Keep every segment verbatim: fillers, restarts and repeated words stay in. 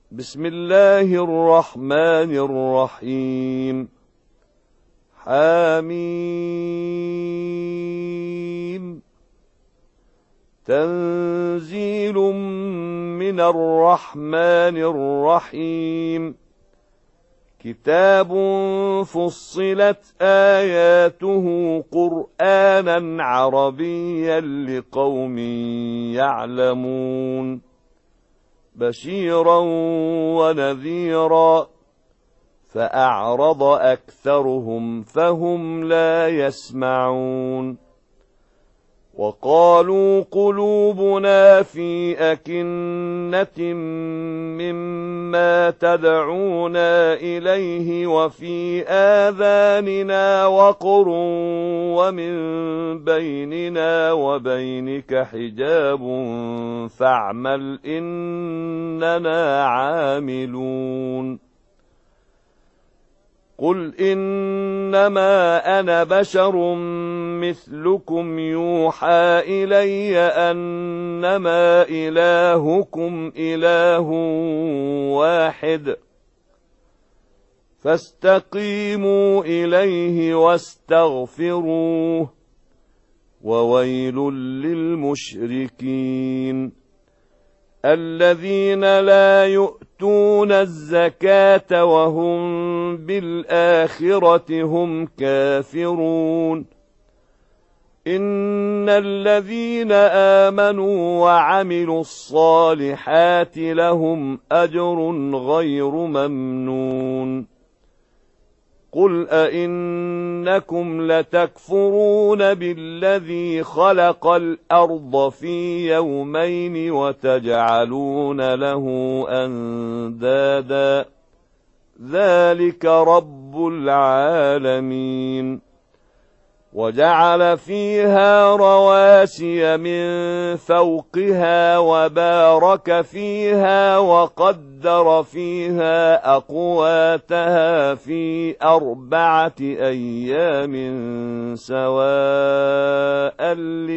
بسم الله الرحمن الرحيم. حميم. تنزيل من الرحمن الرحيم. كتاب فصلت آياته قرآنا عربيا لقوم يعلمون، بشيرا ونذيرا، فأعرض أكثرهم فهم لا يسمعون. وقالوا قلوبنا في أكنة مما تدعونا إليه وفي آذاننا وقر ومن بيننا وبينك حجاب فاعمل إننا عاملون. قل إنما أنا بشر مثلكم يوحى إلي أنما إلهكم إله واحد، فاستقيموا إليه واستغفروه، وويل للمشركين الذين لا يؤتون الزكاة وهم بالآخرة هم كافرون. إن الذين آمنوا وعملوا الصالحات لهم أجر غير ممنون. قل أئنكم لتكفرون بالذي خلق الأرض في يومين وتجعلون له أندادا ذلك رب العالمين. وجعل فيها رواسي من فوقها وبارك فيها وقدر فيها أقواتها في أربعة أيام سواء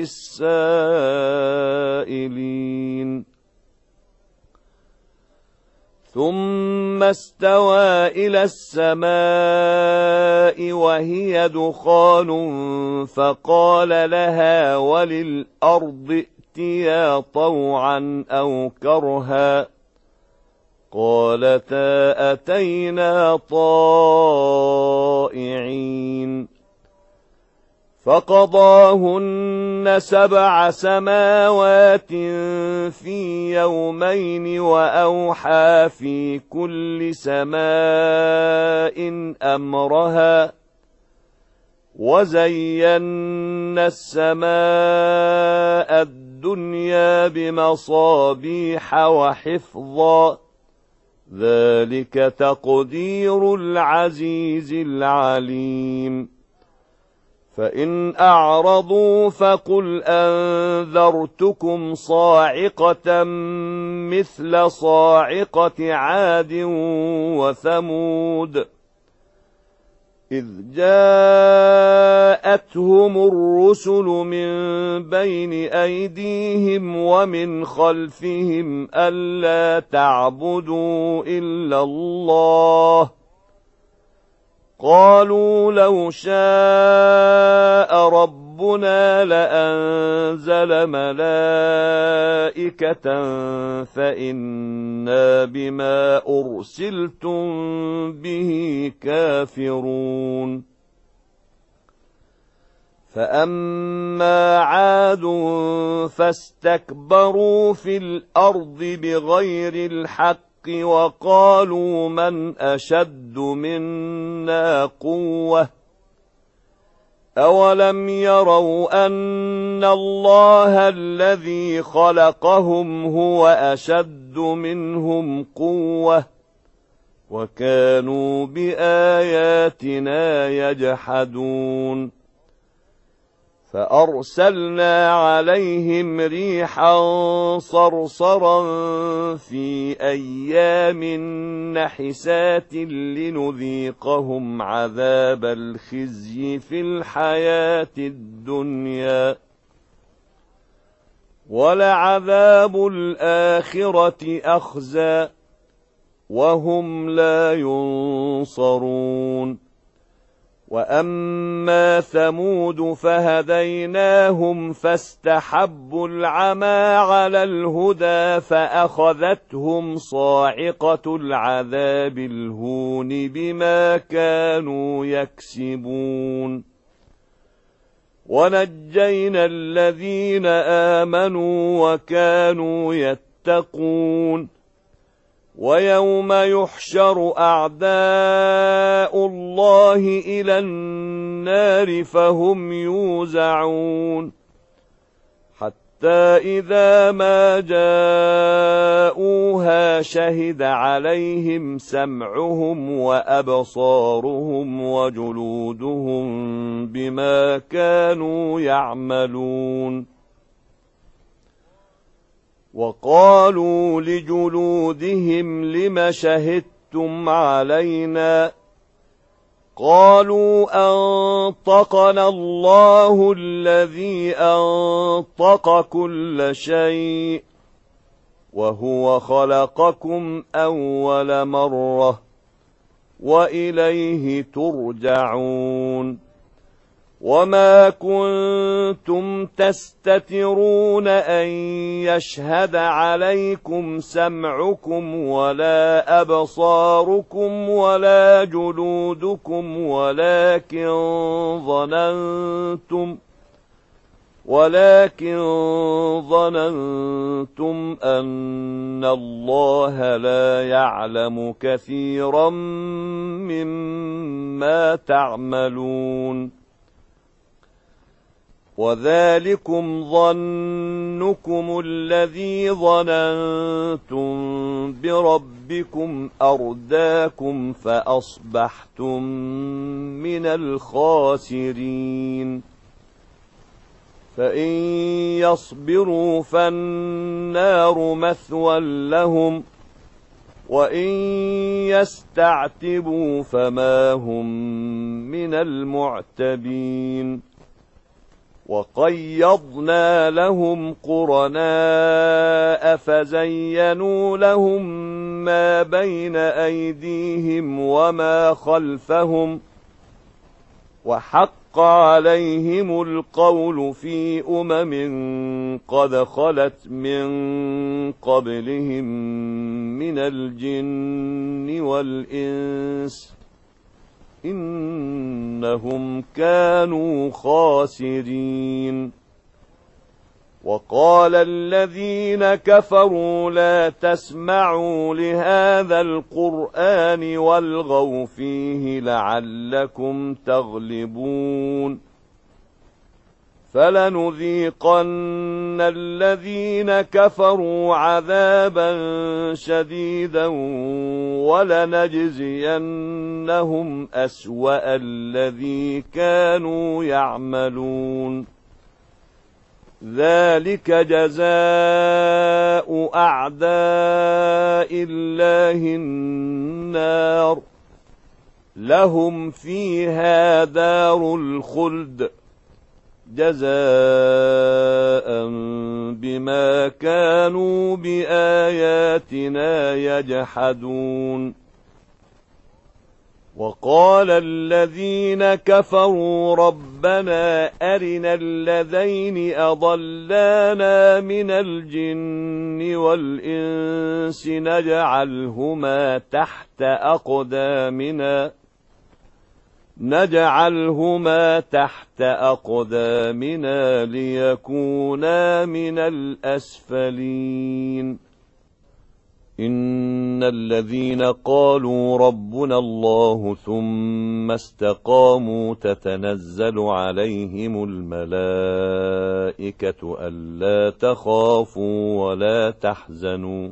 للسائلين. ثم استوى إلى السماء وهي دخان فقال لها وللأرض ائتيا طوعا أو كرها قالتا أتينا طائعين. فقضاهن سبع سماوات في يومين وأوحى في كل سماء أمرها وزينا السماء الدنيا بمصابيح وحفظا ذلك تقدير العزيز العليم. فإن أعرضوا فقل أنذرتكم صاعقة مثل صاعقة عاد وثمود إذ جاءتهم الرسل من بين أيديهم ومن خلفهم ألا تعبدوا إلا الله قالوا لو شاء ربنا لأنزل ملائكة فإنا بما أرسلتم به كافرون. فأما عاد فاستكبروا في الأرض بغير الحق وقالوا من أشد منا قوة أولم يروا أن الله الذي خلقهم هو أشد منهم قوة وكانوا بآياتنا يجحدون. فأرسلنا عليهم ريحا صرصرا في أيام نحسات لنذيقهم عذاب الخزي في الحياة الدنيا ولعذاب الآخرة أخزى وهم لا ينصرون. وأما ثمود فهديناهم فاستحبوا العمى على الهدى فأخذتهم صاعقة العذاب الهون بما كانوا يكسبون. ونجينا الذين آمنوا وكانوا يتقون. ويوم يحشر أعداء الله إلى النار فهم يوزعون حتى إذا ما جاءوها شهد عليهم سمعهم وأبصارهم وجلودهم بما كانوا يعملون. وقالوا لجلودهم لم شهدتم علينا؟ قالوا أنطقنا الله الذي أنطق كل شيء وهو خلقكم أول مرة وإليه ترجعون. وما كنتم تستترون أن يشهد عليكم سمعكم ولا أبصاركم ولا جلودكم ولكن ظننتم ولكن ظننتم أن الله لا يعلم كثيرا مما تعملون. وذلكم ظنكم الذي ظننتم بربكم أرداكم فأصبحتم من الخاسرين. فإن يصبروا فالنار مثوى لهم وإن يستعتبوا فما هم من المعتبين. وقيضنا لهم قرناء فزينوا لهم ما بين أيديهم وما خلفهم وحق عليهم القول في أمم قد خلت من قبلهم من الجن والإنس إنهم كانوا خاسرين. وقال الذين كفروا لا تسمعوا لهذا القرآن والغوا فيه لعلكم تغلبون. فلنذيقن الذين كفروا عذابا شديدا ولنجزينهم أسوأ الذي كانوا يعملون. ذلك جزاء أعداء الله النار لهم فيها دار الخلد جزاء بما كانوا بآياتنا يجحدون. وقال الذين كفروا ربنا أرنا الذين أضلانا من الجن والإنس نجعلهما تحت أقدامنا نجعلهما تحت أقدامنا ليكونا من الأسفلين. إن الذين قالوا ربنا الله ثم استقاموا تتنزل عليهم الملائكة ألا تخافوا ولا تحزنوا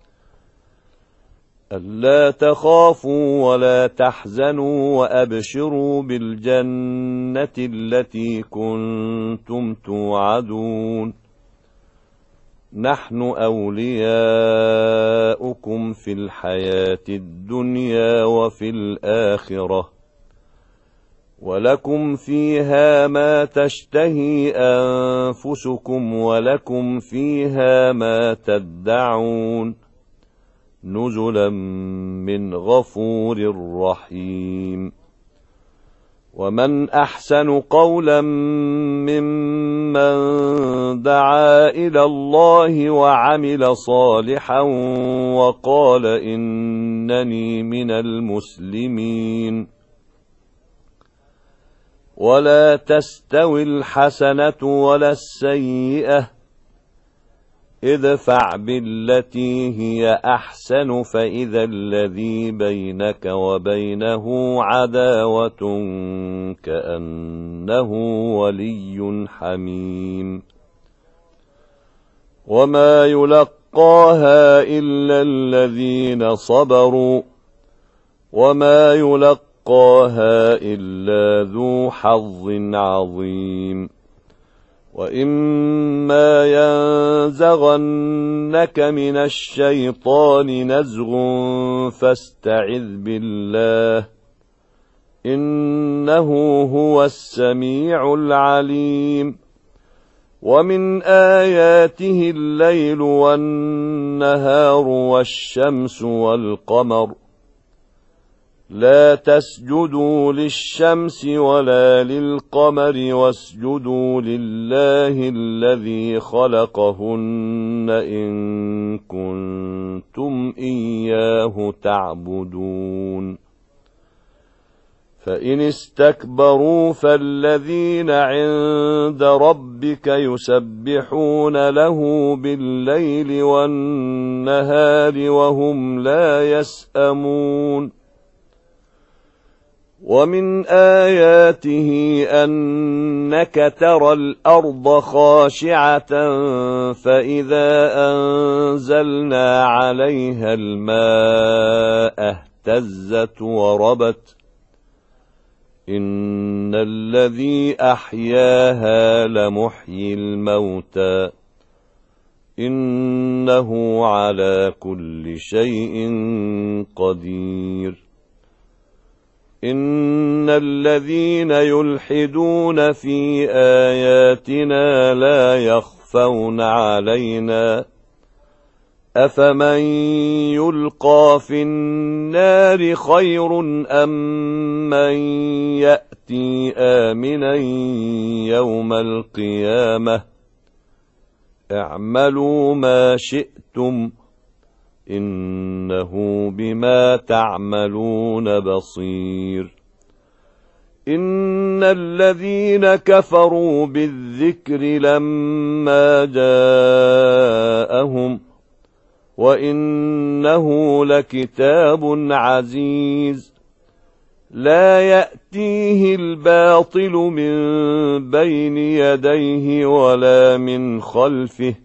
ألا تخافوا ولا تحزنوا وأبشروا بالجنة التي كنتم توعدون. نحن أولياؤكم في الحياة الدنيا وفي الآخرة ولكم فيها ما تشتهي أنفسكم ولكم فيها ما تدعون نزلا من غفور رحيم. ومن أحسن قولا ممن دعا إلى الله وعمل صالحا وقال إنني من المسلمين. ولا تستوي الحسنة ولا السيئة، ادفع بالتي هي أحسن فإذا الذي بينك وبينه عداوة كأنه ولي حميم. وما يلقاها إلا الذين صبروا وما يلقاها إلا ذو حظ عظيم. وإما ينزغنك من الشيطان نزغ فاستعذ بالله إنه هو السميع العليم. ومن آياته الليل والنهار والشمس والقمر. لا تسجدوا للشمس ولا للقمر واسجدوا لله الذي خلقهن إن كنتم إياه تعبدون. فإن استكبروا فالذين عند ربك يسبحون له بالليل والنهار وهم لا يسأمون. ومن آياته أنك ترى الأرض خاشعة فإذا أنزلنا عليها الماء اهتزت وربت إن الذي أحياها لمحيي الموتى إنه على كل شيء قدير. إن الذين يلحدون في آياتنا لا يخفون علينا أفمن يلقى في النار خير أم من يأتي آمنا يوم القيامة اعملوا ما شئتم إنه بما تعملون بصير. إن الذين كفروا بالذكر لما جاءهم وإنه لكتاب عزيز لا يأتيه الباطل من بين يديه ولا من خلفه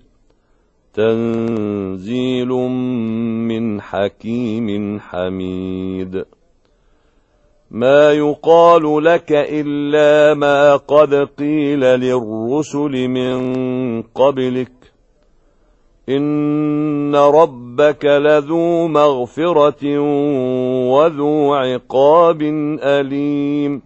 تنزيل من حكيم حميد. ما يقال لك إلا ما قد قيل للرسل من قبلك إن ربك لذو مغفرة وذو عقاب أليم.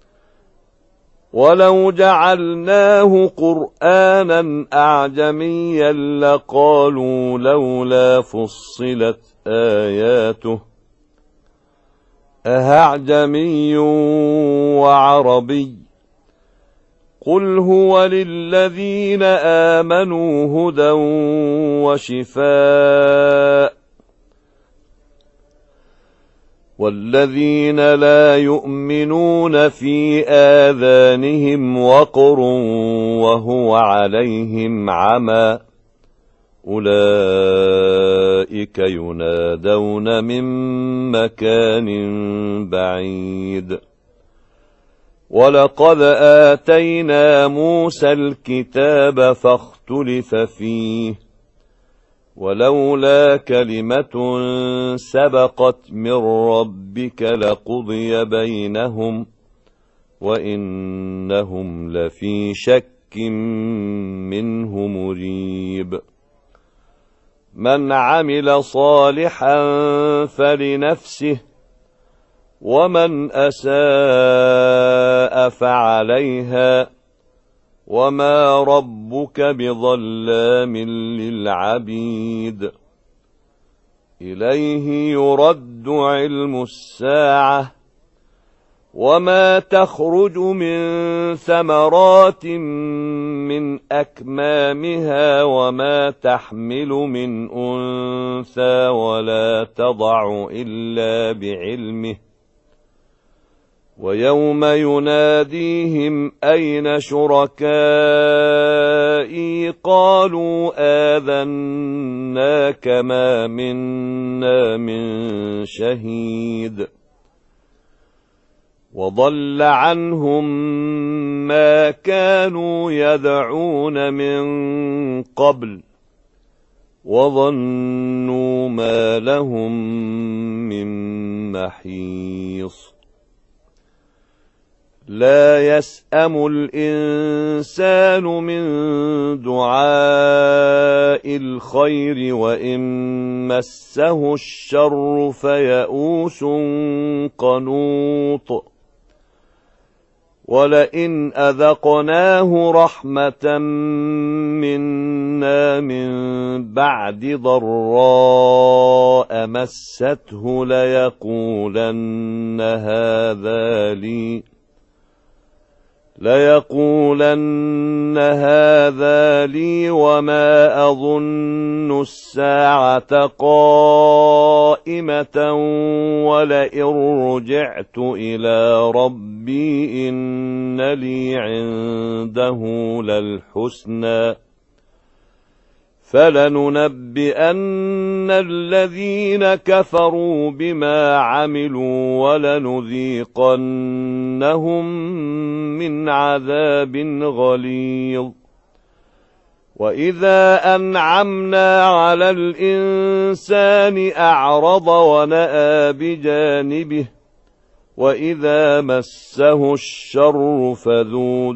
ولو جعلناه قرآنا أعجميا لقالوا لولا فصلت آياته أأعجمي وعربي قل هو للذين آمنوا هدى وشفاء والذين لا يؤمنون في آذانهم وقر وهو عليهم عمى أولئك ينادون من مكان بعيد. ولقد آتينا موسى الكتاب فاختلف فيه ولولا كلمة سبقت من ربك لقضي بينهم وإنهم لفي شك منه مريب. من عمل صالحا فلنفسه ومن أساء فعليها وما ربك بظلام للعبيد. إليه يرد علم الساعة وما تخرج من ثمرات من أكمامها وما تحمل من أنثى ولا تضع إلا بعلمه ويوم يناديهم أين شركائي قالوا آذناك ما منا من شهيد وضل عنهم ما كانوا يدعون من قبل وظنوا ما لهم من محيص لا يسأم الإنسان من دعاء الخير وإن مسه الشر فيئوس قنوط ولئن أذقناه رحمة منا من بعد ضراء مسته ليقولن هذا لي ليقولن هذا لي وما أظن الساعة قائمة ولئن رجعت إلى ربي إن لي عنده للحسنى فلننبئن الذين كفروا بما عملوا ولنذيقنهم من عذاب غليظ وإذا أنعمنا على الإنسان أعرض ونأى بجانبه وإذا مسه الشر فذو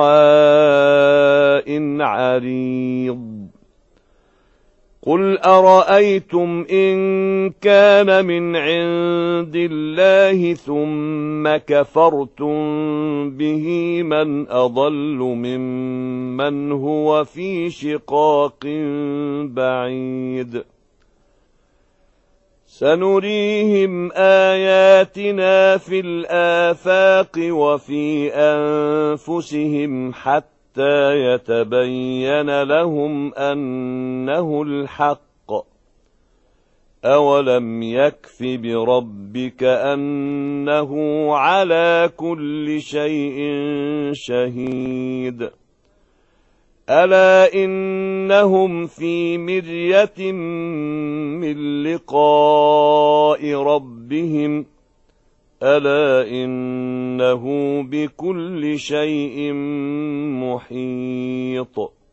دعاء عريض قل أرأيتم إن كان من عند الله ثم كفرتم به من أضل ممن هو في شقاق بعيد سنريهم آياتنا في الآفاق وفي أنفسهم حتى حتى يتبين لهم أنه الحق أولم يكف بربك أنه على كل شيء شهيد ألا إنهم في مرية من لقاء ربهم ألا إنه بكل شيء محيط